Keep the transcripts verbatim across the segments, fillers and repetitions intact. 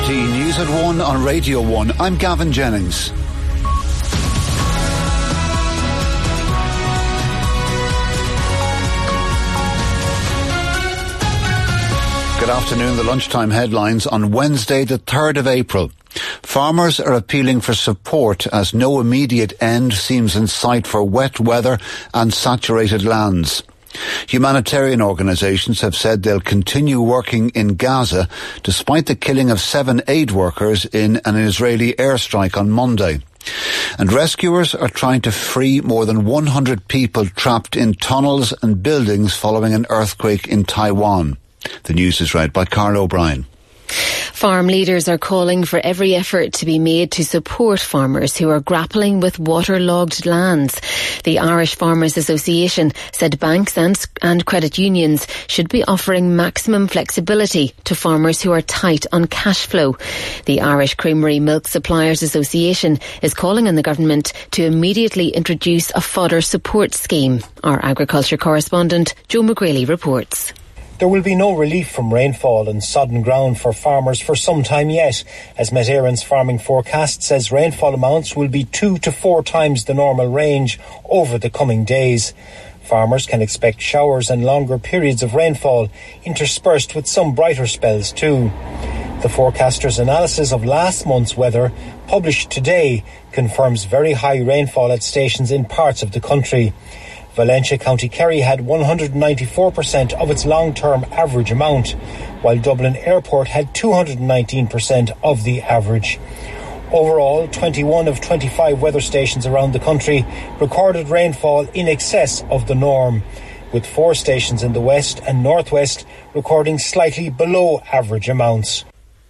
T News at one on Radio one. I'm Gavin Jennings. Good afternoon. The lunchtime headlines on Wednesday, the third of April. Farmers are appealing for support as no immediate end seems in sight for wet weather and saturated lands. Humanitarian organisations have said they'll continue working in Gaza despite the killing of seven aid workers in an Israeli airstrike on Monday. And rescuers are trying to free more than one hundred people trapped in tunnels and buildings following an earthquake in Taiwan. The news is read by Carl O'Brien. Farm leaders are calling for every effort to be made to support farmers who are grappling with waterlogged lands. The Irish Farmers Association said banks and, and credit unions should be offering maximum flexibility to farmers who are tight on cash flow. The Irish Creamery Milk Suppliers Association is calling on the government to immediately introduce a fodder support scheme. Our agriculture correspondent Joe McGreely reports. There will be no relief from rainfall and sodden ground for farmers for some time yet, as Met Éireann's farming forecast says rainfall amounts will be two to four times the normal range over the coming days. Farmers can expect showers and longer periods of rainfall, interspersed with some brighter spells too. The forecaster's analysis of last month's weather, published today, confirms very high rainfall at stations in parts of the country. Valencia County Kerry had one hundred ninety-four percent of its long-term average amount, while Dublin Airport had two hundred nineteen percent of the average. Overall, twenty-one of twenty-five weather stations around the country recorded rainfall in excess of the norm, with four stations in the west and northwest recording slightly below average amounts.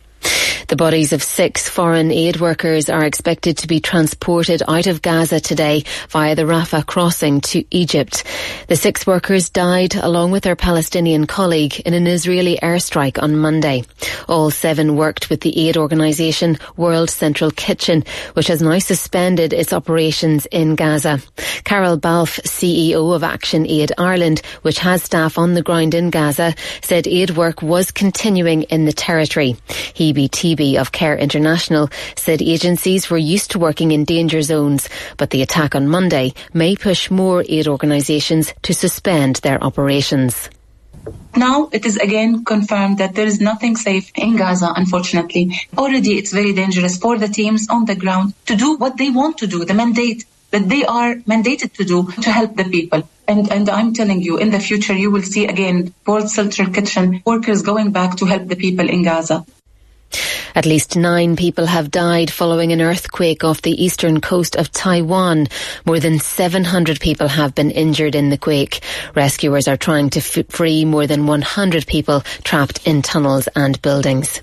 The bodies of six foreign aid workers are expected to be transported out of Gaza today via the Rafah crossing to Egypt. The six workers died along with their Palestinian colleague in an Israeli airstrike on Monday. All seven worked with the aid organisation World Central Kitchen, which has now suspended its operations in Gaza. Carol Balfe, C E O of Action Aid Ireland, which has staff on the ground in Gaza, said aid work was continuing in the territory. Hebe Tebe of Care International said agencies were used to working in danger zones, but the attack on Monday may push more aid organisations to suspend their operations. Now it is again confirmed that there is nothing safe in Gaza, unfortunately. Already it's very dangerous for the teams on the ground to do what they want to do, the mandate that they are mandated to do to help the people. And, and I'm telling you, in the future you will see again World Central Kitchen workers going back to help the people in Gaza. At least nine people have died following an earthquake off the eastern coast of Taiwan. More than seven hundred people have been injured in the quake. Rescuers are trying to f- free more than one hundred people trapped in tunnels and buildings.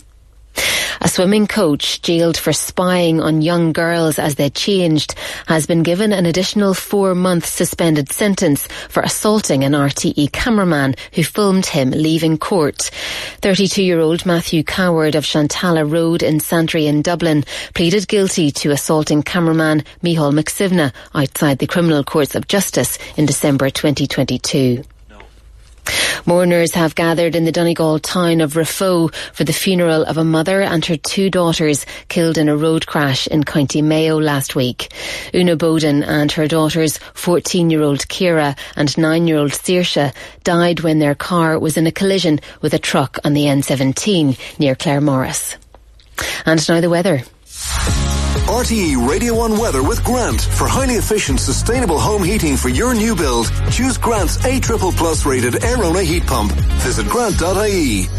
A swimming coach jailed for spying on young girls as they changed has been given an additional four-month suspended sentence for assaulting an R T E cameraman who filmed him leaving court. thirty-two-year-old Matthew Coward of Shantala Road in Santry in Dublin pleaded guilty to assaulting cameraman Micheál McSivna outside the Criminal Courts of Justice in December twenty twenty-two. Mourners have gathered in the Donegal town of Raphoe for the funeral of a mother and her two daughters killed in a road crash in County Mayo last week. Una Bowden and her daughters, fourteen-year-old Ciara and nine-year-old Saoirse, died when their car was in a collision with a truck on the N seventeen near Claremorris. And now the weather. R T E Radio one weather with Grant. For highly efficient, sustainable home heating for your new build, choose Grant's A triple plus rated Airona heat pump. Visit grant dot I E.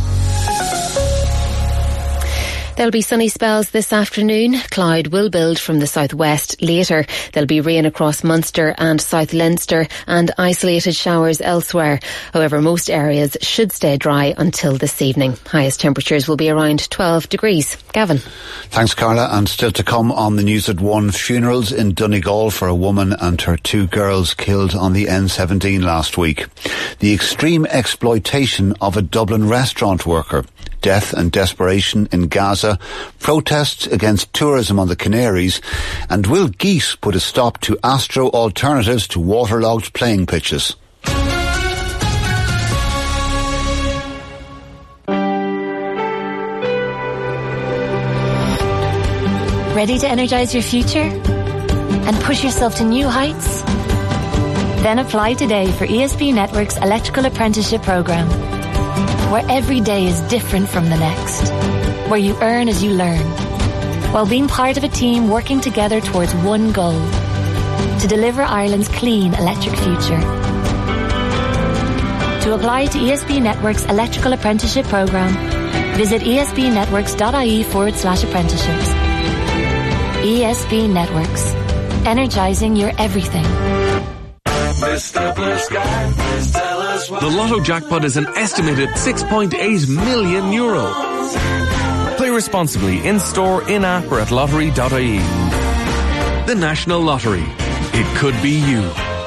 There'll be sunny spells this afternoon. Cloud will build from the southwest later. There'll be rain across Munster and South Leinster and isolated showers elsewhere. However, most areas should stay dry until this evening. Highest temperatures will be around twelve degrees. Gavin. Thanks, Carla. And still to come on the News at one, funerals in Donegal for a woman and her two girls killed on the N seventeen last week. The extreme exploitation of a Dublin restaurant worker. Death and desperation in Gaza, protests against tourism on the Canaries, and will geese put a stop to Astro alternatives to waterlogged playing pitches? Ready to energise your future? And push yourself to new heights? Then apply today for E S B Network's Electrical Apprenticeship Programme, where every day is different from the next, where you earn as you learn, while being part of a team working together towards one goal, to deliver Ireland's clean electric future. To apply to E S B Network's Electrical Apprenticeship Programme, visit esbnetworks.ie forward slash apprenticeships. E S B Networks. Energising your everything. Mister Blue Sky, please tell us what. The Lotto jackpot is an estimated six point eight million euro. Play responsibly in store, in app or at lottery dot I E. The National Lottery. It could be you.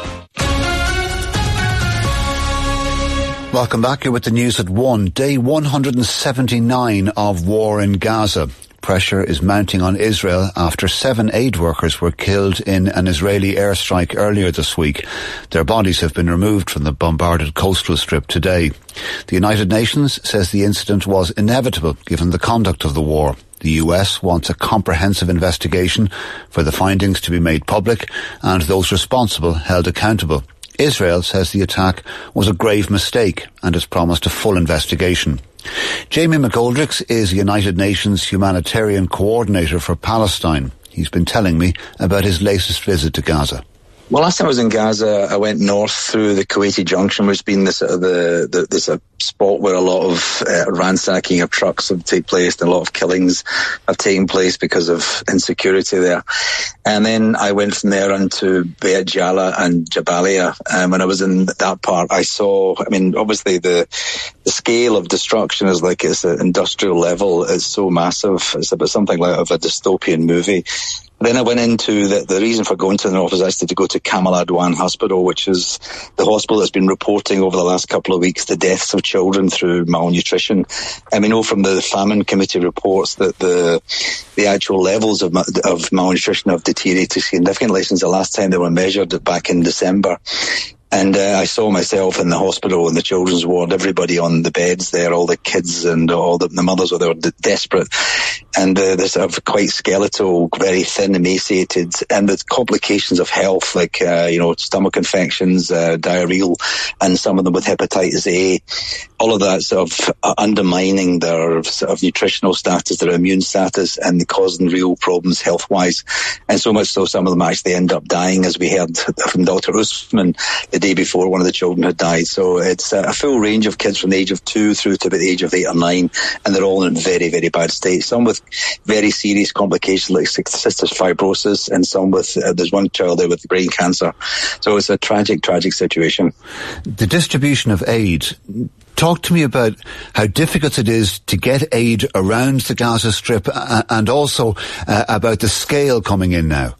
Welcome back. Here with the news at one. Day one hundred seventy-nine of war in Gaza. Pressure is mounting on Israel after seven aid workers were killed in an Israeli airstrike earlier this week. Their bodies have been removed from the bombarded coastal strip today. The United Nations says the incident was inevitable given the conduct of the war. The U S wants a comprehensive investigation for the findings to be made public and those responsible held accountable. Israel says the attack was a grave mistake and has promised a full investigation. Jamie McGoldricks is United Nations humanitarian coordinator for Palestine. He's been telling me about his latest visit to Gaza. Well, last time I was in Gaza, I went north through the Kuwaiti Junction, which has been the sort of the, the this a spot where a lot of uh, ransacking of trucks have taken place and a lot of killings have taken place because of insecurity there. And then I went from there into Beit Jala and Jabalia. And when I was in that part, I saw, I mean, obviously the the scale of destruction is like it's an industrial level. It's so massive. It's about something like of a dystopian movie. Then I went into the, the reason for going to the north is actually to go to Kamal Adwan Hospital, which is the hospital that's been reporting over the last couple of weeks the deaths of children through malnutrition. And we know from the famine committee reports that the the actual levels of of malnutrition have deteriorated significantly since the last time they were measured back in December. And uh, I saw myself in the hospital in the children's ward, everybody on the beds there, all the kids and all the, the mothers were there, were desperate. And uh, they're sort of quite skeletal, very thin, emaciated, and with complications of health like, uh, you know, stomach infections, uh, diarrheal, and some of them with hepatitis A. All of that sort of uh, undermining their sort of nutritional status, their immune status, and causing real problems health-wise. And so much so some of them actually end up dying, as we heard from Doctor Usman the day before one of the children had died. So it's a full range of kids from the age of two through to about the age of eight or nine, and they're all in very, very bad state. Some with very serious complications like cystic fibrosis, and some with, uh, there's one child there with brain cancer. So it's a tragic, tragic situation. The distribution of aid, talk to me about how difficult it is to get aid around the Gaza Strip, uh, and also uh, about the scale coming in now.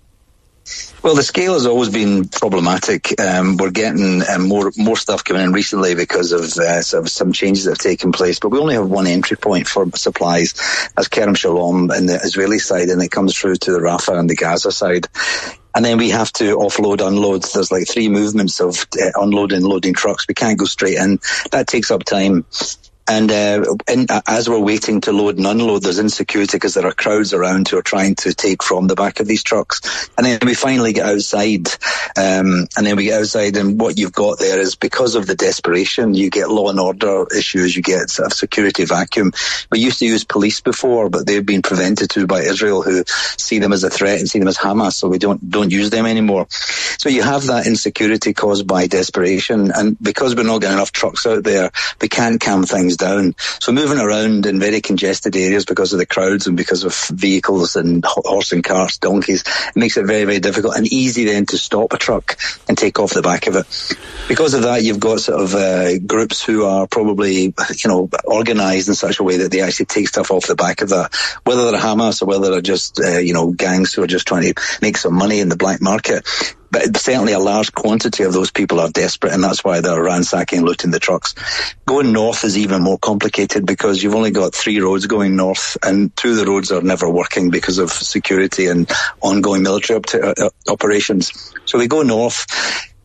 Well, the scale has always been problematic. Um, we're getting um, more more stuff coming in recently because of uh, some, some changes that have taken place, but we only have one entry point for supplies. That's Kerem Shalom in the Israeli side, and it comes through to the Rafah and the Gaza side. And then we have to offload, unload. There's like three movements of uh, unloading and loading trucks. We can't go straight in. That takes up time. And, uh, and uh, as we're waiting to load and unload, there's insecurity because there are crowds around who are trying to take from the back of these trucks. And then we finally get outside, um, and then we get outside, and what you've got there is, because of the desperation, you get law and order issues, you get sort of security vacuum. We used to use police before, but they've been prevented to by Israel, who see them as a threat and see them as Hamas, so we don't don't use them anymore. So you have that insecurity caused by desperation, and because we're not getting enough trucks out there, we can't calm things down. So moving around in very congested areas because of the crowds and because of vehicles and horse and carts, donkeys, it makes it very, very difficult and easy then to stop a truck and take off the back of it. Because of that, you've got sort of uh, groups who are probably, you know, organised in such a way that they actually take stuff off the back of that, whether they're Hamas or whether they're just, uh, you know, gangs who are just trying to make some money in the black market. But certainly a large quantity of those people are desperate, and that's why they're ransacking and looting the trucks. Going north is even more complicated because you've only got three roads going north, and two of the roads are never working because of security and ongoing military op- uh, operations. So we go north.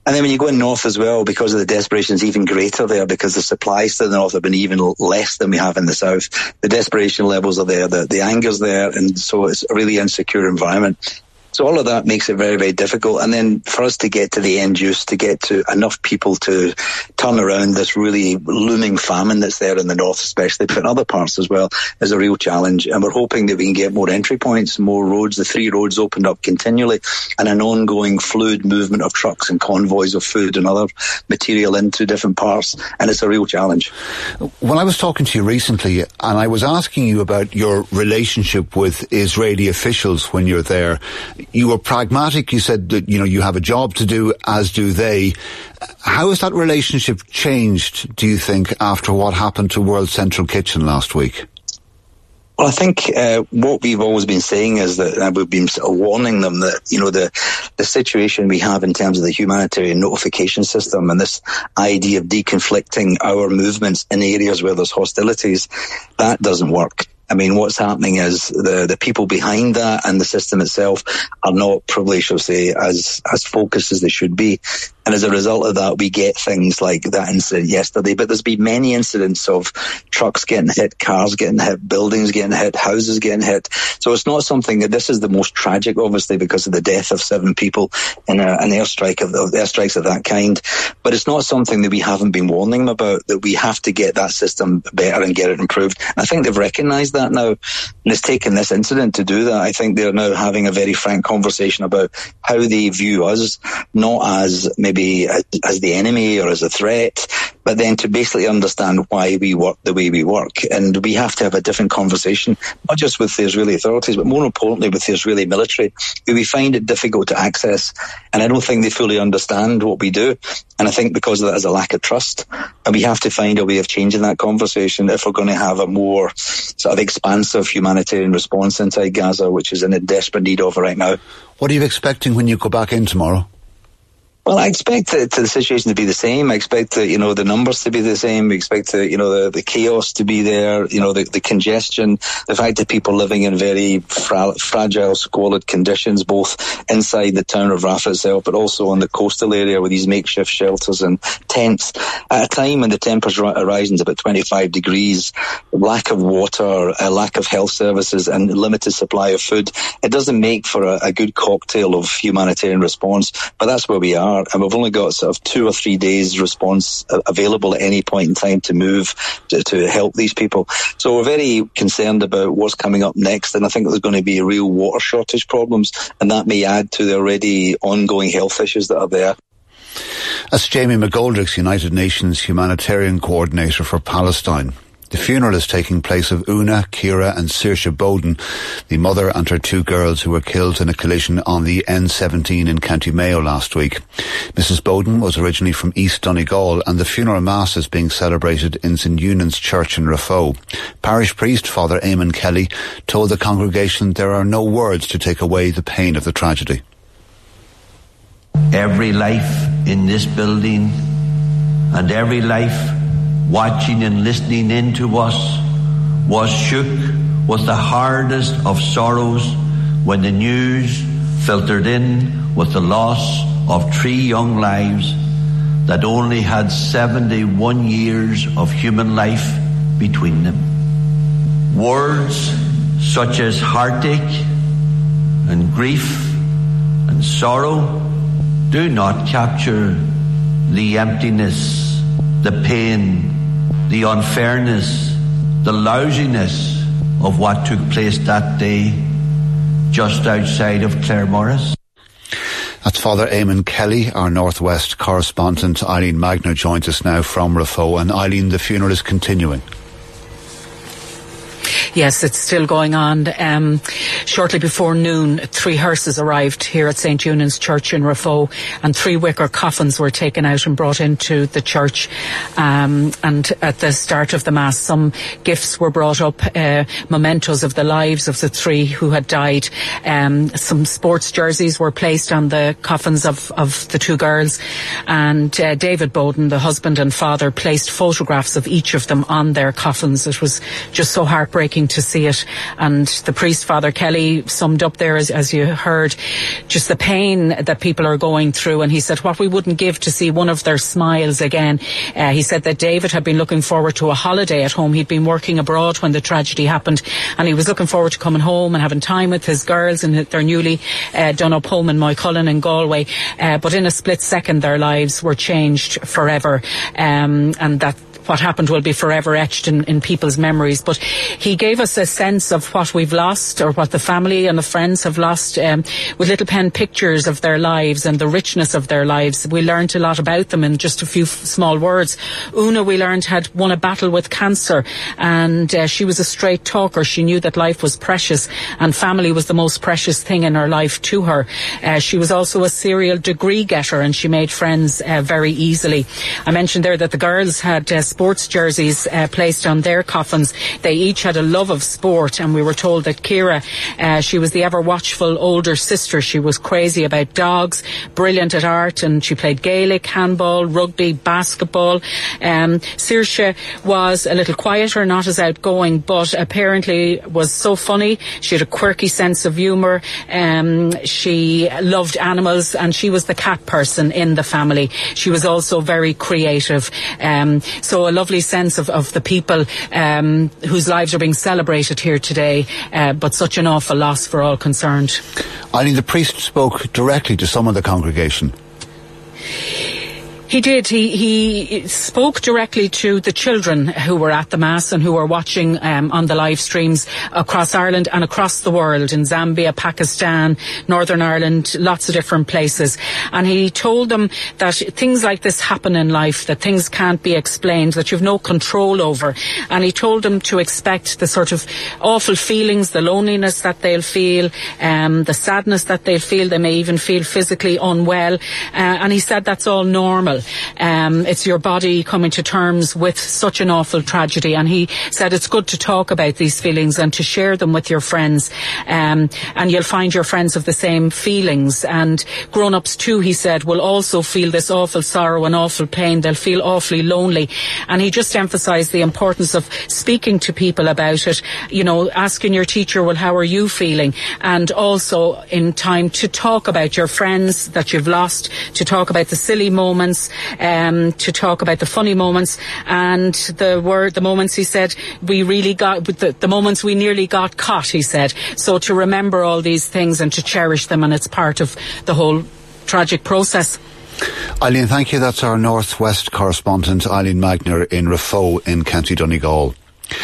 And then when you go in north as well, because of the desperation is even greater there, because the supplies to the north have been even less than we have in the south. The desperation levels are there, the, the anger's there, and so it's a really insecure environment. So all of that makes it very, very difficult. And then for us to get to the end use, to get to enough people to turn around this really looming famine that's there in the north especially, but in other parts as well, is a real challenge. And we're hoping that we can get more entry points, more roads. The three roads opened up continually, and an ongoing fluid movement of trucks and convoys of food and other material into different parts. And it's a real challenge. When I was talking to you recently, and I was asking you about your relationship with Israeli officials when you're there, you were pragmatic. You said that, you know, you have a job to do, as do they. How has that relationship changed, do you think, after what happened to World Central Kitchen last week? Well, I think uh, what we've always been saying is that uh, we've been sort of warning them that, you know, the the situation we have in terms of the humanitarian notification system and this idea of deconflicting our movements in areas where there's hostilities, that doesn't work. I mean, what's happening is the, the people behind that and the system itself are not probably, shall I say, as, as focused as they should be. And as a result of that, we get things like that incident yesterday. But there's been many incidents of trucks getting hit, cars getting hit, buildings getting hit, houses getting hit. So it's not something that this is the most tragic, obviously, because of the death of seven people in a, an airstrike of, of airstrikes of that kind. But it's not something that we haven't been warning them about, that we have to get that system better and get it improved. And I think they've recognised that now. And it's taken this incident to do that. I think they're now having a very frank conversation about how they view us, not as maybe Maybe as the enemy or as a threat, but then to basically understand why we work the way we work. And we have to have a different conversation, not just with the Israeli authorities, but more importantly with the Israeli military, who we find it difficult to access. And I don't think they fully understand what we do. And I think because of that is a lack of trust. And we have to find a way of changing that conversation if we're going to have a more sort of expansive humanitarian response inside Gaza, which is in a desperate need of right now. What are you expecting when you go back in tomorrow? Well, I expect the, the situation to be the same. I expect the, you know, the numbers to be the same. We expect the, you know, the, the chaos to be there, you know, the, the congestion, the fact that people living in very fra- fragile, squalid conditions, both inside the town of Rafah itself, but also on the coastal area with these makeshift shelters and tents. At a time when the temperature are rising to about twenty-five degrees, lack of water, a lack of health services and limited supply of food, it doesn't make for a, a good cocktail of humanitarian response, but that's where we are. And we've only got sort of two or three days response available at any point in time to move to, to help these people. So we're very concerned about what's coming up next. And I think there's going to be real water shortage problems, and that may add to the already ongoing health issues that are there. That's Jamie McGoldrick's United Nations Humanitarian Coordinator for Palestine. The funeral is taking place of Una, Kira and Saoirse Bowden, the mother and her two girls who were killed in a collision on the N seventeen in County Mayo last week. Missus Bowden was originally from East Donegal, and the funeral mass is being celebrated in Saint Eunan's Church in Raphoe. Parish priest Father Eamon Kelly told the congregation there are no words to take away the pain of the tragedy. Every life in this building and every life watching and listening in to us was shook with the hardest of sorrows when the news filtered in with the loss of three young lives that only had seventy-one years of human life between them. Words such as heartache and grief and sorrow do not capture the emptiness, the pain, the unfairness, the lousiness of what took place that day just outside of Claremorris. That's Father Eamon Kelly. Our Northwest correspondent Eileen Magner joins us now from Raphoe. And Eileen, the funeral is continuing. Yes, it's still going on. Um, shortly before noon, three hearses arrived here at Saint Eunan's Church in Raphoe, and three wicker coffins were taken out and brought into the church. Um, and at the start of the Mass, some gifts were brought up, uh, mementos of the lives of the three who had died. Um, some sports jerseys were placed on the coffins of, of the two girls. And uh, David Bowden, the husband and father, placed photographs of each of them on their coffins. It was just so heartbreaking heartbreaking to see it. And the priest, Father Kelly, summed up there, as, as you heard, just the pain that people are going through. And he said what we wouldn't give to see one of their smiles again. Uh, he said that David had been looking forward to a holiday at home. He'd been working abroad when the tragedy happened, and he was looking forward to coming home and having time with his girls in their newly uh, done up home in Moycullen in Galway. Uh, but in a split second, their lives were changed forever. Um, and that what happened will be forever etched in, in people's memories. But he gave us a sense of what we've lost, or what the family and the friends have lost, um, with little pen pictures of their lives and the richness of their lives. We learned a lot about them in just a few f- small words. Una, we learned, had won a battle with cancer, and uh, she was a straight talker. She knew that life was precious, and family was the most precious thing in her life to her. Uh, she was also a serial degree getter, and she made friends uh, very easily. I mentioned there that the girls had uh, sports jerseys uh, placed on their coffins. They each had a love of sport, and we were told that Ciara, uh, she was the ever watchful older sister. She was crazy about dogs, brilliant at art, and she played Gaelic, handball, rugby, basketball. Um, Saoirse was a little quieter, not as outgoing, but apparently was so funny. She had a quirky sense of humour. Um, she loved animals, and she was the cat person in the family. She was also very creative. Um, so a lovely sense of, of the people um, whose lives are being celebrated here today, uh, but such an awful loss for all concerned. Eileen, the priest spoke directly to some of the congregation. He did. He, he spoke directly to the children who were at the Mass and who were watching um, on the live streams across Ireland and across the world, in Zambia, Pakistan, Northern Ireland, lots of different places. And he told them that things like this happen in life, that things can't be explained, that you've no control over. And he told them to expect the sort of awful feelings, the loneliness that they'll feel, um, the sadness that they'll feel. They may even feel physically unwell. Uh, and he said that's all normal. Um, it's your body coming to terms with such an awful tragedy, and he said it's good to talk about these feelings and to share them with your friends, um, and you'll find your friends have the same feelings, and grown-ups too, he said, will also feel this awful sorrow and awful pain. They'll feel awfully lonely, and he just emphasised the importance of speaking to people about it, you know, asking your teacher, well, how are you feeling, and also in time to talk about your friends that you've lost, to talk about the silly moments, Um, to talk about the funny moments, and the word, the moments, he said, we really got, the, the moments we nearly got caught, he said. So to remember all these things and to cherish them, and it's part of the whole tragic process. Eileen, thank you. That's our Northwest correspondent, Eileen Magner in Raphoe in County Donegal.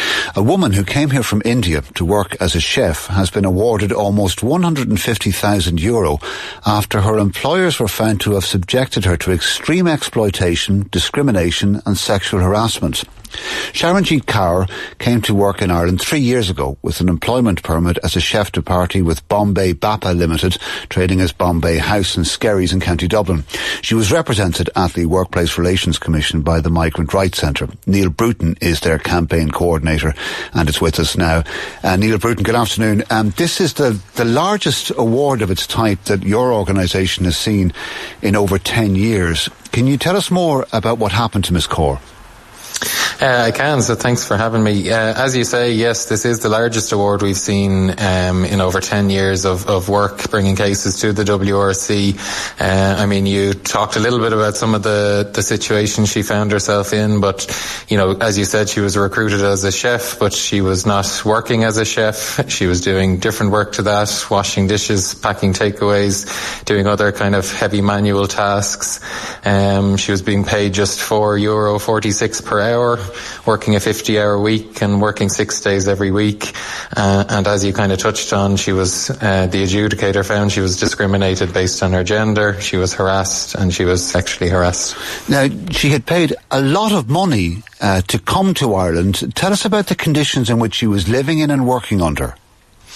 A woman who came here from India to work as a chef has been awarded almost one hundred fifty thousand euro after her employers were found to have subjected her to extreme exploitation, discrimination and sexual harassment. Sharanjeet Kaur came to work in Ireland three years ago with an employment permit as a chef de partie with Bombay Bappa Limited, trading as Bombay House and Skerries in County Dublin. She was represented at the Workplace Relations Commission by the Migrant Rights Centre. Neil Bruton is their campaign coordinator and is with us now. Uh, Neil Bruton, good afternoon. Um, this is the, the largest award of its type that your organisation has seen in over ten years. Can you tell us more about what happened to Miss Kaur? Uh, I can, so thanks for having me. Uh, as you say, yes, this is the largest award we've seen um, in over ten years of, of work bringing cases to the W R C. Uh, I mean, you talked a little bit about some of the, the situations she found herself in, but, you know, as you said, she was recruited as a chef, but she was not working as a chef. She was doing different work to that, washing dishes, packing takeaways, doing other kind of heavy manual tasks. Um, she was being paid just four euro forty-six per hour, working a fifty hour week and working six days every week. Uh, and as you kind of touched on, she was, uh, the adjudicator found she was discriminated based on her gender, she was harassed, and she was sexually harassed. Now, she had paid a lot of money uh, to come to Ireland. Tell us about the conditions in which she was living in and working under.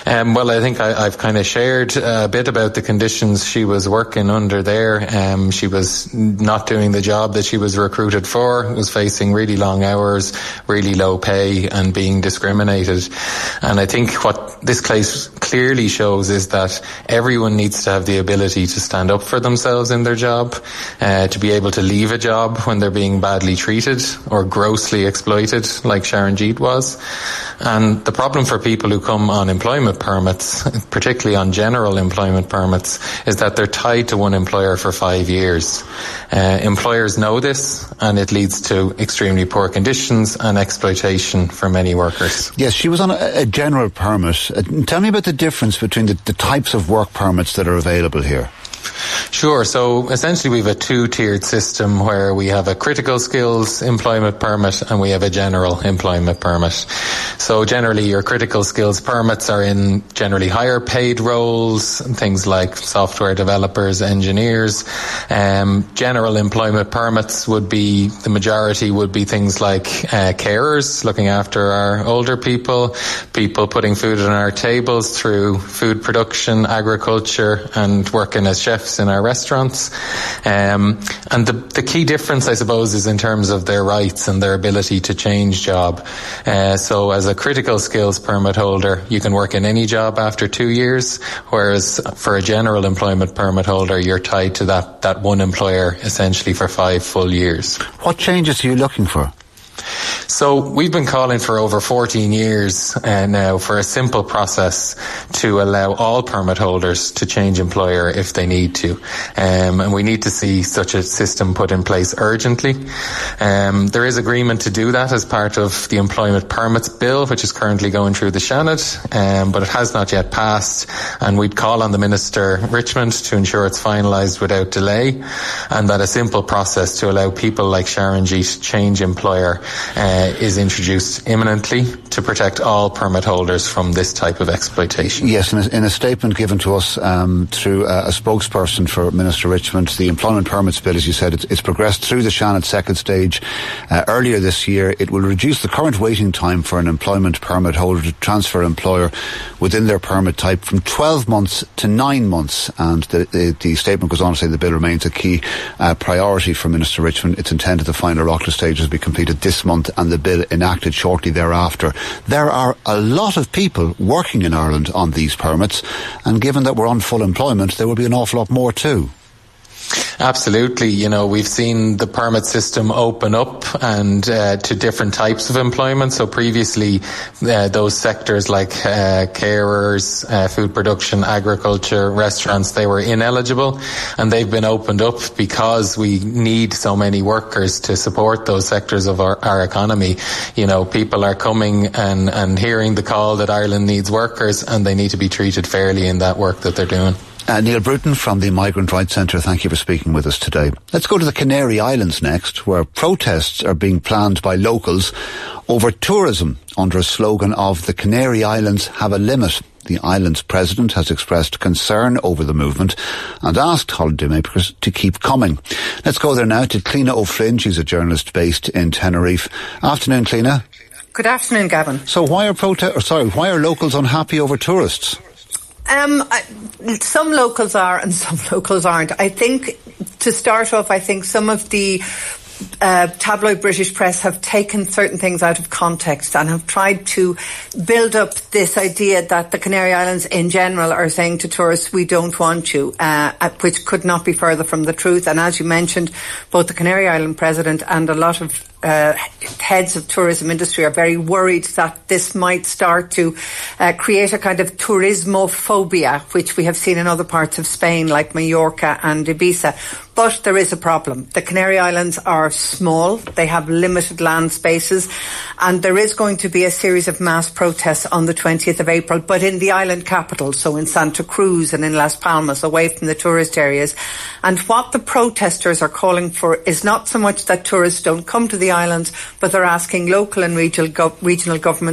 Um, well, I think I, I've kind of shared a bit about the conditions she was working under there. Um, she was not doing the job that she was recruited for, was facing really long hours, really low pay, and being discriminated. And I think what this case clearly shows is that everyone needs to have the ability to stand up for themselves in their job, uh, to be able to leave a job when they're being badly treated or grossly exploited, like Sharon Jeet was. And the problem for people who come on employment permits, particularly on general employment permits, is that they're tied to one employer for five years. Uh, employers know this, and it leads to extremely poor conditions and exploitation for many workers. Yes, she was on a, a general permit. Uh, tell me about the difference between the, the types of work permits that are available here. Sure. So essentially we have a two-tiered system where we have a critical skills employment permit and we have a general employment permit. So generally your critical skills permits are in generally higher paid roles, things like software developers, engineers. Um, general employment permits would be, the majority would be things like uh, carers, looking after our older people, people putting food on our tables through food production, agriculture, and working as chefs in our restaurants. Um, and the, the key difference, I suppose, is in terms of their rights and their ability to change job. Uh, so as a critical skills permit holder, you can work in any job after two years, whereas for a general employment permit holder, you're tied to that, that one employer essentially for five full years. What changes are you looking for? So we've been calling for over fourteen years uh, now for a simple process to allow all permit holders to change employer if they need to. Um, and we need to see such a system put in place urgently. Um, there is agreement to do that as part of the Employment Permits Bill, which is currently going through the Seanad, um, but it has not yet passed. And we'd call on the Minister Richmond to ensure it's finalised without delay, and that a simple process to allow people like Sharon Jeet to change employer uh, is introduced imminently to protect all permit holders from this type of exploitation. Yes, in a, in a statement given to us um, through a, a spokesperson for Minister Richmond, the Employment Permits Bill, as you said, it's, it's progressed through the Seanad second stage uh, earlier this year. It will reduce the current waiting time for an employment permit holder to transfer employer within their permit type from twelve months to nine months. And the, the, the statement goes on to say the bill remains a key uh, priority for Minister Richmond. It's intended the final Oireachtas stages be completed this month and the bill enacted shortly thereafter. There are a lot of people working in Ireland on these permits, and given that we're on full employment, there will be an awful lot more too. Absolutely. You know, we've seen the permit system open up and uh, to different types of employment. So previously, uh, those sectors like uh, carers, uh, food production, agriculture, restaurants, they were ineligible, and they've been opened up because we need so many workers to support those sectors of our, our economy. You know, people are coming and, and hearing the call that Ireland needs workers, and they need to be treated fairly in that work that they're doing. Uh, Neil Bruton from the Migrant Rights Centre, thank you for speaking with us today. Let's go to the Canary Islands next, where protests are being planned by locals over tourism under a slogan of "The Canary Islands have a limit." The island's president has expressed concern over the movement and asked holidaymakers to keep coming. Let's go there now to Cliona O'Flynn. She's a journalist based in Tenerife. Afternoon, Cliona. Good afternoon, Gavin. So why are prote- or sorry, why are locals unhappy over tourists? Um, I, some locals are and some locals aren't. I think, to start off, I think some of the uh, tabloid British press have taken certain things out of context and have tried to build up this idea that the Canary Islands in general are saying to tourists, we don't want you, uh, which could not be further from the truth. And as you mentioned, both the Canary Island president and a lot of Uh, heads of tourism industry are very worried that this might start to uh, create a kind of turismophobia, which we have seen in other parts of Spain like Mallorca and Ibiza. But there is a problem. The Canary Islands are small, they have limited land spaces, and there is going to be a series of mass protests on the twentieth of April, but in the island capital, so in Santa Cruz and in Las Palmas, away from the tourist areas. And what the protesters are calling for is not so much that tourists don't come to the islands, but they're asking local and regional, go- regional governments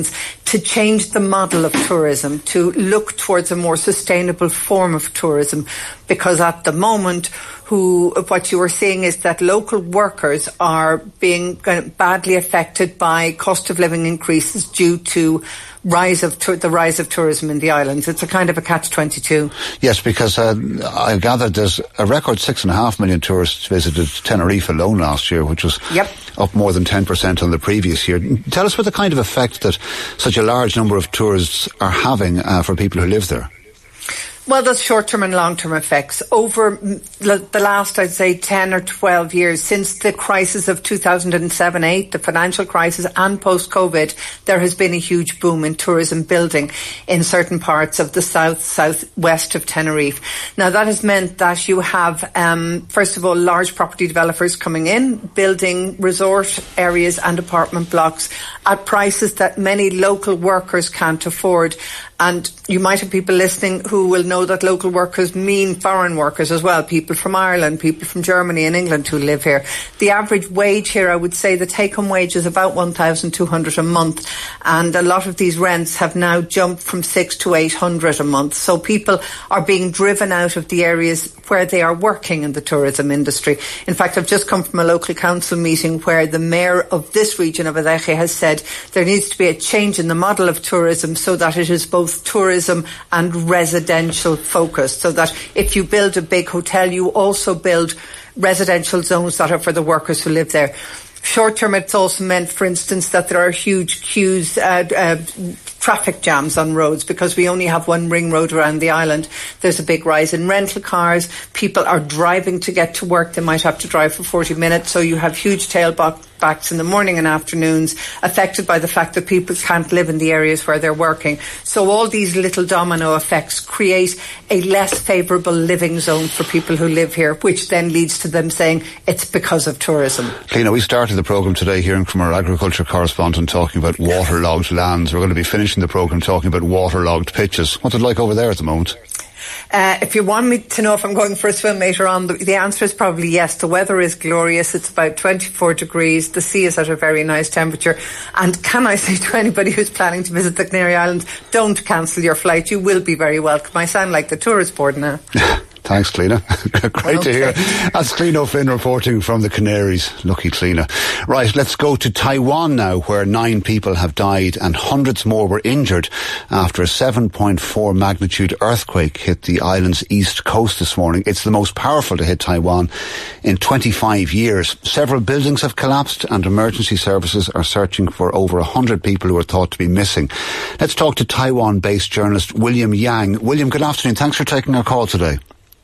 to change the model of tourism, to look towards a more sustainable form of tourism, because at the moment, who what you are seeing is that local workers are being kind of badly affected by cost of living increases due to rise of tu- the rise of tourism in the islands. It's a kind of a catch twenty-two. Yes, because uh, I gathered there's a record six and a half million tourists visited Tenerife alone last year, which was yep. up more than ten percent on the previous year. Tell us what the kind of effect that such a large number of tourists are having uh, for people who live there. Well, there's short-term and long-term effects. Over the last, I'd say, ten or twelve years, since the crisis of two thousand seven eight, the financial crisis, and post-COVID, there has been a huge boom in tourism building in certain parts of the south, southwest of Tenerife. Now, that has meant that you have, um, first of all, large property developers coming in, building resort areas and apartment blocks at prices that many local workers can't afford. And you might have people listening who will know that local workers mean foreign workers as well, people from Ireland, people from Germany and England who live here. The average wage here, I would say the take-home wage is about one thousand two hundred a month, and a lot of these rents have now jumped from six to eight hundred a month. So people are being driven out of the areas where they are working in the tourism industry. In fact, I've just come from a local council meeting where the mayor of this region of Adeje has said there needs to be a change in the model of tourism so that it is both tourism and residential focused, so that if you build a big hotel, you also build residential zones that are for the workers who live there. Short term, it's also meant, for instance, that there are huge queues, uh, uh, traffic jams on roads because we only have one ring road around the island. There's a big rise in rental cars. People are driving to get to work. They might have to drive for forty minutes. So you have huge tailbacks in the morning and afternoons, affected by the fact that people can't live in the areas where they're working. So all these little domino effects create a less favourable living zone for people who live here, which then leads to them saying it's because of tourism. Cliona, we started the programme today hearing from our agriculture correspondent talking about waterlogged lands. We're going to be finishing the programme talking about waterlogged pitches. What's it like over there at the moment? Uh, if you want me to know if I'm going for a swim later on, the, the answer is probably yes. The weather is glorious. It's about twenty-four degrees. The sea is at a very nice temperature. And can I say to anybody who's planning to visit the Canary Islands, don't cancel your flight. You will be very welcome. I sound like the tourist board now. Thanks, Cliona. Great okay. to hear. That's Cliona O'Flynn reporting from the Canaries. Lucky Cliona. Right, let's go to Taiwan now, where nine people have died and hundreds more were injured after a seven point four magnitude earthquake hit the island's east coast this morning. It's the most powerful to hit Taiwan in twenty-five years. Several buildings have collapsed and emergency services are searching for over one hundred people who are thought to be missing. Let's talk to Taiwan-based journalist William Yang. William, good afternoon. Thanks for taking our call today.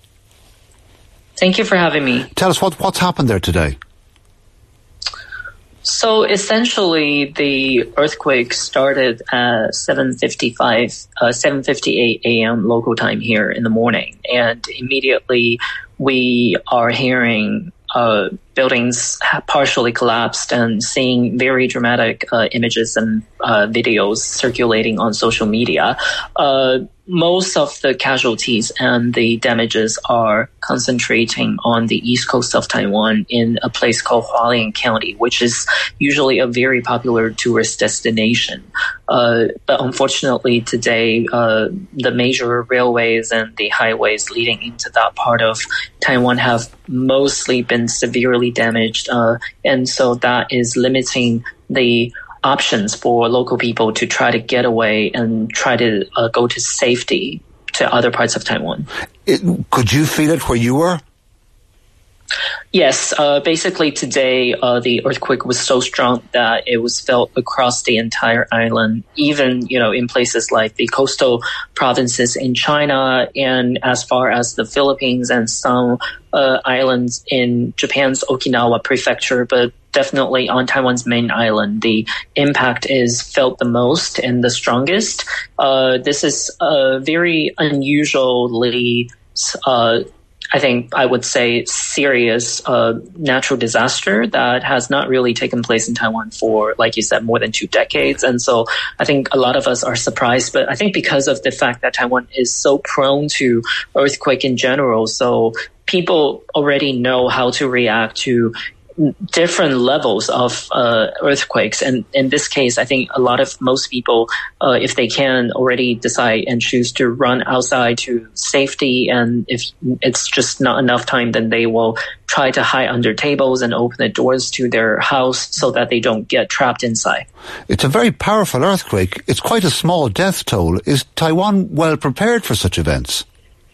Thank you for having me. Tell us what, what's happened there today. So essentially, the earthquake started at seven fifty-five, uh, seven fifty-eight a.m. local time here in the morning, and immediately we are hearing uh, buildings partially collapsed and seeing very dramatic uh, images and uh, videos circulating on social media. Uh, most of the casualties and the damages are concentrating on the east coast of Taiwan in a place called Hualien County, which is usually a very popular tourist destination. Uh, but unfortunately today, uh, the major railways and the highways leading into that part of Taiwan have mostly been severely damaged. Uh, and so that is limiting the options for local people to try to get away and try to uh, go to safety to other parts of Taiwan. It, could you feel it where you were? Yes, uh, basically today uh, the earthquake was so strong that it was felt across the entire island, even, you know, in places like the coastal provinces in China and as far as the Philippines and some uh, islands in Japan's Okinawa prefecture, but definitely on Taiwan's main island, the impact is felt the most and the strongest. Uh, this is a very unusually uh I think I would say serious uh, natural disaster that has not really taken place in Taiwan for, like you said, more than two decades. And so I think a lot of us are surprised, but I think because of the fact that Taiwan is so prone to earthquake in general, so people already know how to react to different levels of uh, earthquakes. And in this case, I think a lot of most people, uh, if they can, already decide and choose to run outside to safety. And if it's just not enough time, then they will try to hide under tables and open the doors to their house so that they don't get trapped inside. It's a very powerful earthquake. It's quite a small death toll. Is Taiwan well prepared for such events?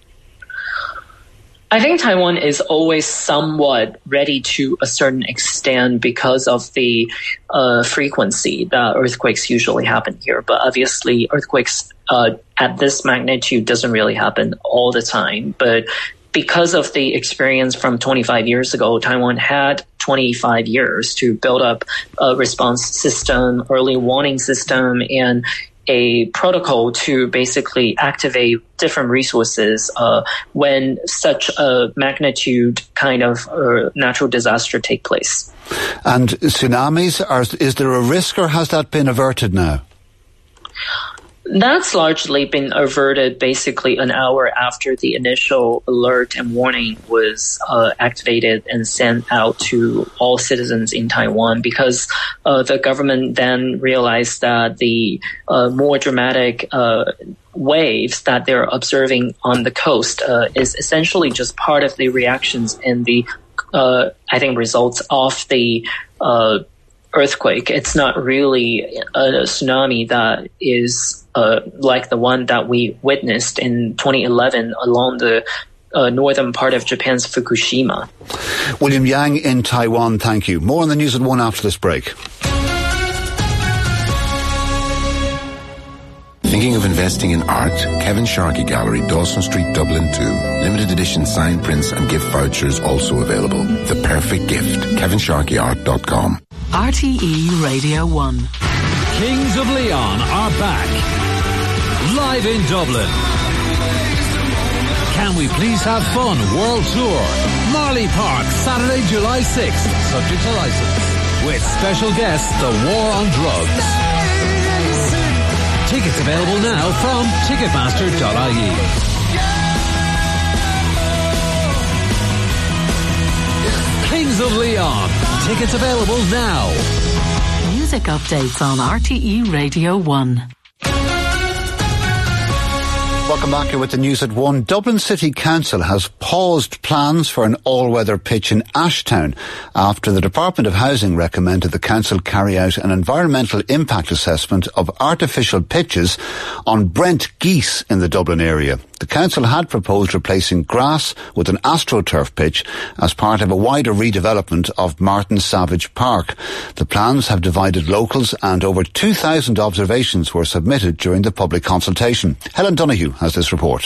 I think Taiwan is always somewhat ready to a certain extent because of the uh, frequency that earthquakes usually happen here. But obviously, earthquakes uh, at this magnitude doesn't really happen all the time. But because of the experience from twenty-five years ago, Taiwan had twenty-five years to build up a response system, early warning system, and a protocol to basically activate different resources uh, when such a magnitude kind of uh, natural disaster take place. And tsunamis, are, is there a risk, or has that been averted now? That's largely been averted basically an hour after the initial alert and warning was uh, activated and sent out to all citizens in Taiwan, because uh, the government then realized that the uh, more dramatic uh, waves that they're observing on the coast uh, is essentially just part of the reactions and the, uh, I think, results of the uh, earthquake. It's not really a tsunami that is Uh, like the one that we witnessed in twenty eleven along the uh, northern part of Japan's Fukushima. William Yang in Taiwan, thank you. More on the news at one after this break. Thinking of investing in art? Kevin Sharkey Gallery, Dawson Street, Dublin two. Limited edition signed prints and gift vouchers also available. The perfect gift. kevin sharkey art dot com. R T E Radio one. Kings of Leon are back. Live in Dublin. Can We Please Have Fun World Tour. Marley Park, Saturday, July sixth. Subject to license. With special guest, The War on Drugs. Tickets available now from ticketmaster dot I E. Kings of Leon. Tickets available now. Music updates on R T E Radio one. Welcome back here with the news at one. Dublin City Council has paused plans for an all-weather pitch in Ashtown after the Department of Housing recommended the council carry out an environmental impact assessment of artificial pitches on Brent Geese in the Dublin area. The council had proposed replacing grass with an AstroTurf pitch as part of a wider redevelopment of Martin Savage Park. The plans have divided locals, and over two thousand observations were submitted during the public consultation. Helen Donoghue has this report.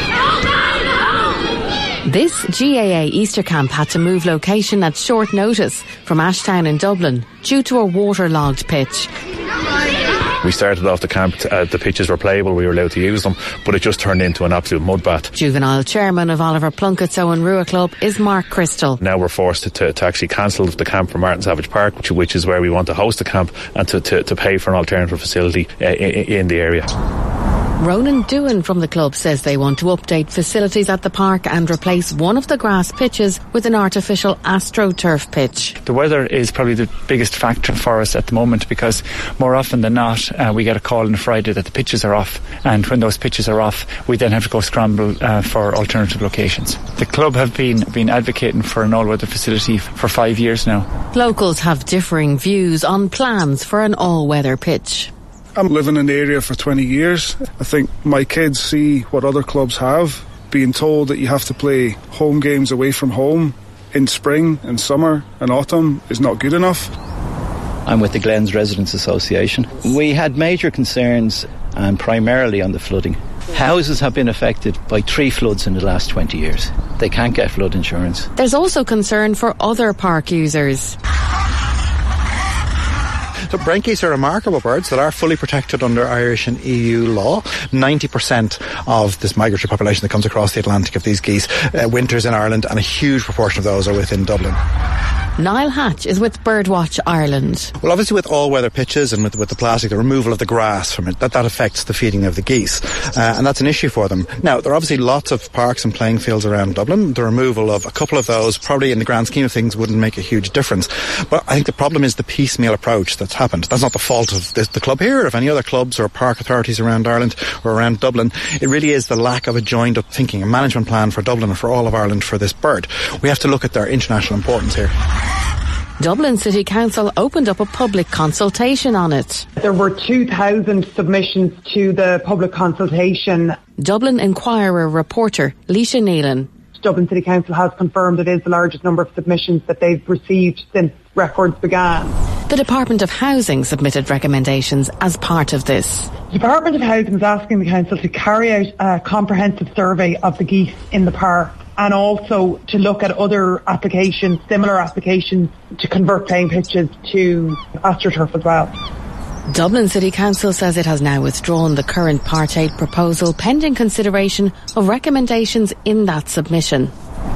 This G A A Easter camp had to move location at short notice from Ashtown in Dublin due to a waterlogged pitch. We started off the camp, uh, the pitches were playable, we were allowed to use them, but it just turned into an absolute mudbath. Juvenile chairman of Oliver Plunkett's Owen Rua Club is Mark Crystal. Now we're forced to, to, to actually cancel the camp for Martin Savage Park, which, which is where we want to host the camp, and to, to, to pay for an alternative facility uh, in, in the area. Ronan Doohan from the club says they want to update facilities at the park and replace one of the grass pitches with an artificial AstroTurf pitch. The weather is probably the biggest factor for us at the moment, because more often than not uh, we get a call on a Friday that the pitches are off, and when those pitches are off we then have to go scramble uh, for alternative locations. The club have been, been advocating for an all-weather facility for five years now. Locals have differing views on plans for an all-weather pitch. I'm living in the area for twenty years. I think my kids see what other clubs have. Being told that you have to play home games away from home in spring and summer and autumn is not good enough. I'm with the Glens Residents Association. We had major concerns, and primarily on the flooding. Houses have been affected by three floods in the last twenty years. They can't get flood insurance. There's also concern for other park users. So Brent geese are remarkable birds that are fully protected under Irish and E U law. ninety percent of this migratory population that comes across the Atlantic of these geese uh, winters in Ireland, and a huge proportion of those are within Dublin. Niall Hatch is with Birdwatch Ireland. Well, obviously with all weather pitches and with, with the plastic, the removal of the grass from it, that, that affects the feeding of the geese. Uh, and that's an issue for them. Now, there are obviously lots of parks and playing fields around Dublin. The removal of a couple of those probably in the grand scheme of things wouldn't make a huge difference. But I think the problem is the piecemeal approach that's happened. That's not the fault of this, the club here, or of any other clubs or park authorities around Ireland or around Dublin. It really is the lack of a joined up thinking, a management plan for Dublin and for all of Ireland for this bird. We have to look at their international importance here. Dublin City Council opened up a public consultation on it. There were two thousand submissions to the public consultation. Dublin Inquirer reporter Leisha Neelan. Dublin City Council has confirmed it is the largest number of submissions that they've received since records began. The Department of Housing submitted recommendations as part of this. The Department of Housing is asking the Council to carry out a comprehensive survey of the geese in the park, and also to look at other applications, similar applications, to convert playing pitches to AstroTurf as well. Dublin City Council says it has now withdrawn the current Part eight proposal pending consideration of recommendations in that submission.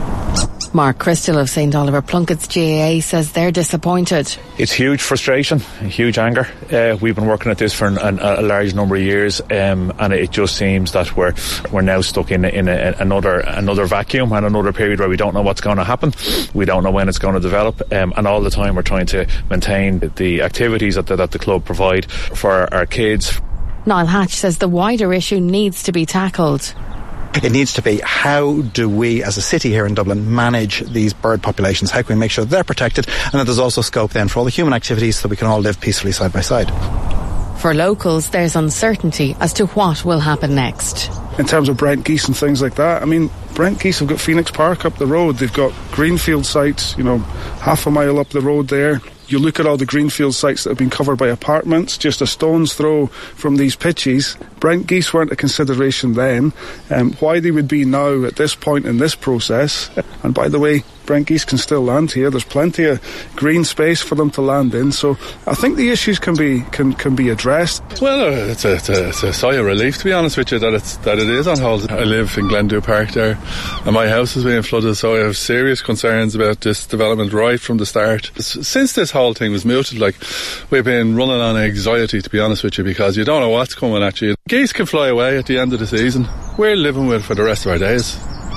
Mark Crystal of St Oliver Plunkett's G A A says they're disappointed. It's huge frustration, huge anger. Uh, we've been working at this for an, an, a large number of years, um, and it just seems that we're we're now stuck in, in a, another another vacuum and another period where we don't know what's going to happen. We don't know when it's going to develop, um, and all the time we're trying to maintain the activities that the, that the club provide for our kids. Niall Hatch says the wider issue needs to be tackled. It needs to be, how do we as a city here in Dublin manage these bird populations? How can we make sure they're protected, and that there's also scope then for all the human activities so that we can all live peacefully side by side. For locals, there's uncertainty as to what will happen next. In terms of Brent geese and things like that, I mean, Brent geese have got Phoenix Park up the road. They've got greenfield sites, you know, half a mile up the road there. You look at all the greenfield sites that have been covered by apartments, just a stone's throw from these pitches. Brent geese weren't a consideration then. Um, why they would be now at this point in this process. And by the way, Brent geese can still land here. There's plenty of green space for them to land in. So I think the issues can be can, can be addressed. Well, uh, it's, a, it's, a, it's a sigh of relief, to be honest with you, that it's that it is on hold. I live in Glendew Park there, and my house is being flooded, so I have serious concerns about this development right from the start. Since this whole thing was mooted, like, we've been running on anxiety, to be honest with you, because you don't know what's coming at you. Geese can fly away at the end of the season. We're living with it for the rest of our days.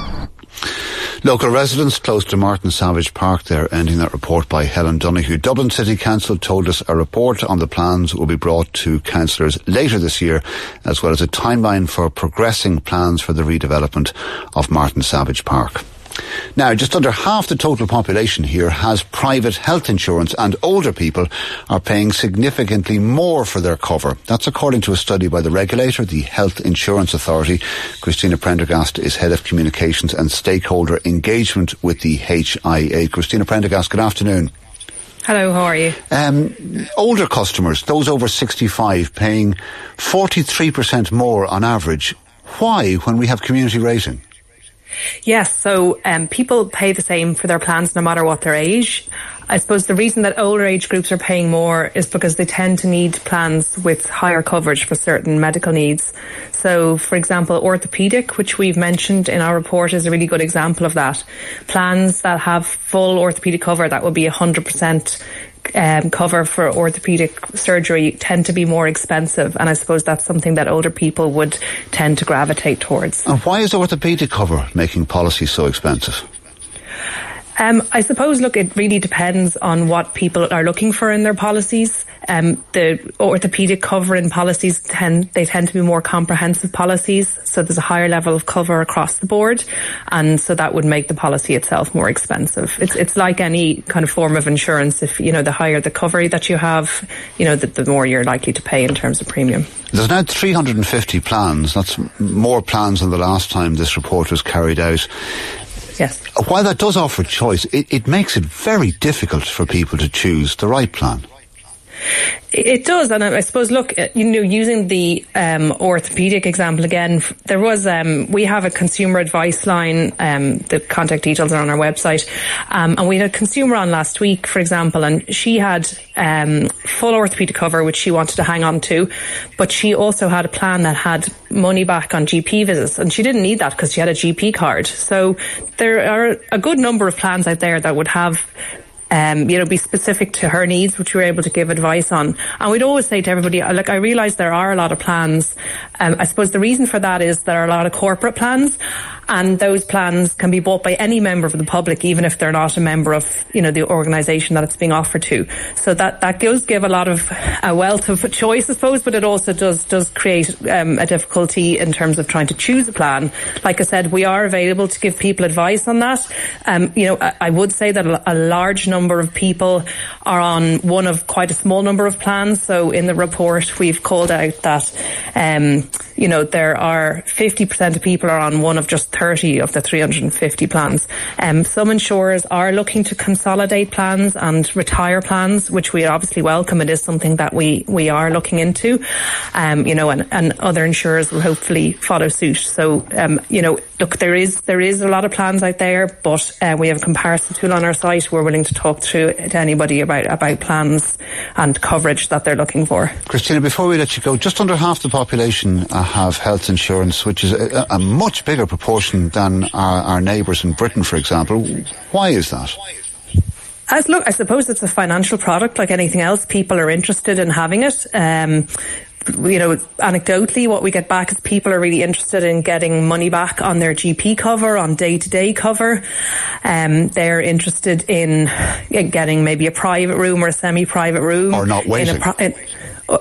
Local residents close to Martin Savage Park there, ending that report by Helen Donoghue. Dublin City Council told us a report on the plans will be brought to councillors later this year, as well as a timeline for progressing plans for the redevelopment of Martin Savage Park. Now, just under half the total population here has private health insurance, and older people are paying significantly more for their cover. That's according to a study by the regulator, the Health Insurance Authority. Christina Prendergast is Head of Communications and Stakeholder Engagement with the H I A. Christina Prendergast, good afternoon. Hello, how are you? Um, older customers, those over sixty-five, paying forty-three percent more on average. Why, when we have community rating? Yes, so um, people pay the same for their plans no matter what their age. I suppose the reason that older age groups are paying more is because they tend to need plans with higher coverage for certain medical needs. So, for example, orthopaedic, which we've mentioned in our report, is a really good example of that. Plans that have full orthopaedic cover, that would be one hundred percent Um, cover for orthopedic surgery, tend to be more expensive, and I suppose that's something that older people would tend to gravitate towards. And why is orthopedic cover making policies so expensive? Um, I suppose, look, it really depends on what people are looking for in their policies. Um, the orthopedic cover in policies tend, they tend to be more comprehensive policies, so there's a higher level of cover across the board, and so that would make the policy itself more expensive. It's, it's like any kind of form of insurance. If, you know, the higher the cover that you have, you know, the, the more you're likely to pay in terms of premium. There's now three hundred fifty plans. That's more plans than the last time this report was carried out. Yes. While that does offer choice, it, it makes it very difficult for people to choose the right plan. It does, and I suppose, look, you know, using the um, orthopedic example again, there was, um, we have a consumer advice line, um, the contact details are on our website, um, and we had a consumer on last week, for example, and she had um, full orthopedic cover, which she wanted to hang on to, but she also had a plan that had money back on G P visits, and she didn't need that because she had a G P card. So there are a good number of plans out there that would have um, you know, be specific to her needs, which we were able to give advice on. And we'd always say to everybody, like, I realise there are a lot of plans. Um, I suppose the reason for that is there are a lot of corporate plans, and those plans can be bought by any member of the public, even if they're not a member of, you know, the organisation that it's being offered to. So that, that does give a lot of a wealth of choice, I suppose, but it also does, does create um, a difficulty in terms of trying to choose a plan. Like I said, we are available to give people advice on that. Um, you know, I, I would say that a, a large number of people are on one of quite a small number of plans. So in the report, we've called out that, um, you know, there are fifty percent of people are on one of just thirty of the three hundred fifty plans. Um, some insurers are looking to consolidate plans and retire plans, which we obviously welcome. It is something that we, we are looking into, um, you know, and, and other insurers will hopefully follow suit. So, um, you know, look, there is there is a lot of plans out there, but uh, we have a comparison tool on our site. We're willing to talk to, to anybody about, about plans and coverage that they're looking for. Christina, before we let you go, just under half the population uh, have health insurance, which is a, a much bigger proportion than our, our neighbours in Britain, for example. Why is that? As look, I suppose it's a financial product like anything else. People are interested in having it. Um, you know, anecdotally, what we get back is people are really interested in getting money back on their G P cover, on day-to-day cover. Um, they're interested in getting maybe a private room or a semi-private room. Or not waiting. In a pri- in, uh,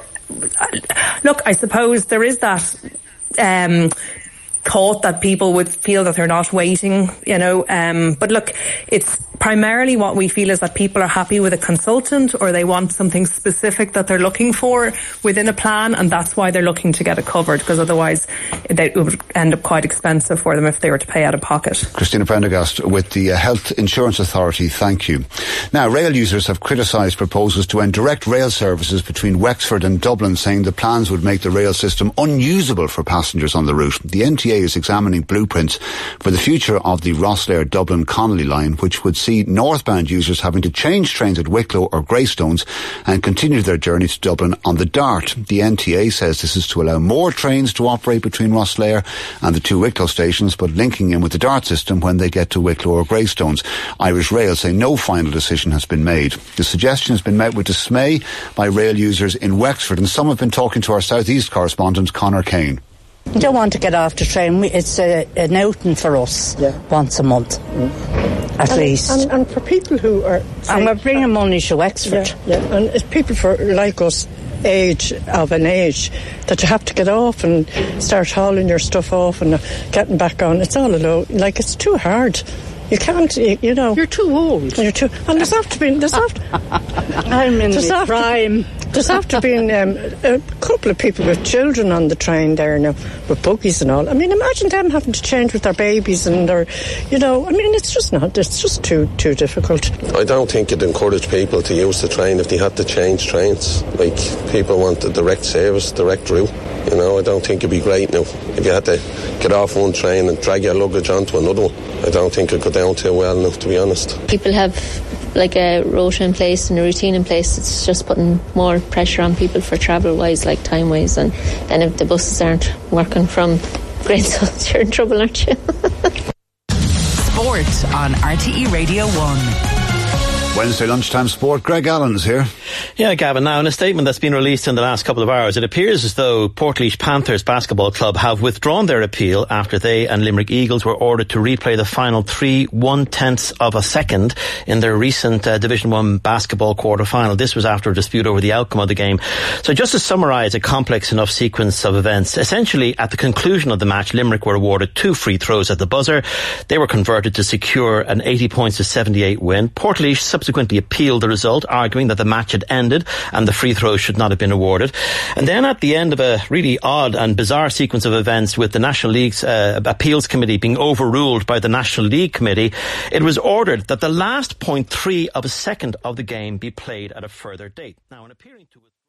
look, I suppose there is that um, thought that people would feel that they're not waiting, you know. Um, but look, it's primarily what we feel is that people are happy with a consultant, or they want something specific that they're looking for within a plan, and that's why they're looking to get it covered, because otherwise it would end up quite expensive for them if they were to pay out of pocket. Christina Prendergast with the uh, Health Insurance Authority, thank you. Now, rail users have criticised proposals to end direct rail services between Wexford and Dublin, saying the plans would make the rail system unusable for passengers on the route. The N T A is examining blueprints for the future of the Rosslare-Dublin-Connolly line, which would see northbound users having to change trains at Wicklow or Greystones and continue their journey to Dublin on the Dart. The N T A says this is to allow more trains to operate between Rosslare and the two Wicklow stations, but linking in with the Dart system when they get to Wicklow or Greystones. Irish Rail say no final decision has been made. The suggestion has been met with dismay by rail users in Wexford, and some have been talking to our South East correspondent Conor Kane. We don't want to get off the train. It's a, an outing for us yeah. once a month, mm. at and, least. And, and for people who are... And we're bringing money to Wexford. Yeah, yeah. And it's people for like us, age of an age, that you have to get off and start hauling your stuff off and getting back on. It's all alone. Like, it's too hard. You can't, you, you know. You're too old. You're too... And there's have to be... There's have to, I'm in the prime. There's have to be um, a couple of people with children on the train there now, with buggies and all. I mean, imagine them having to change with their babies and their, you know, I mean, it's just not, it's just too too difficult. I don't think it'd encourage people to use the train if they had to change trains. Like, people want a direct service, direct route. You know, I don't think it'd be great now if you had to get off one train and drag your luggage onto another one. I don't think it'd go down too well enough, to be honest. People have like a rota in place and a routine in place. It's just putting more pressure on people for travel wise, like time wise, and then if the buses aren't working from Greystones, you're in trouble, aren't you? Sport on R T E Radio one. Wednesday lunchtime sport. Greg Allen's here. Yeah, Gavin. Now, in a statement that's been released in the last couple of hours, it appears as though Portlaoise Panthers Basketball Club have withdrawn their appeal after they and Limerick Eagles were ordered to replay the final three one-tenths of a second in their recent uh, Division one basketball quarter-final. This was after a dispute over the outcome of the game. So just to summarise a complex enough sequence of events, essentially at the conclusion of the match, Limerick were awarded two free throws at the buzzer. They were converted to secure an eighty points to seventy-eight win. Portlaoise subsequently appealed the result, arguing that the match had ended and the free throws should not have been awarded. And then at the end of a really odd and bizarre sequence of events, with the National League's uh, appeals committee being overruled by the National League committee, it was ordered that the last point three of a second of the game be played at a further date. Now, in appearing to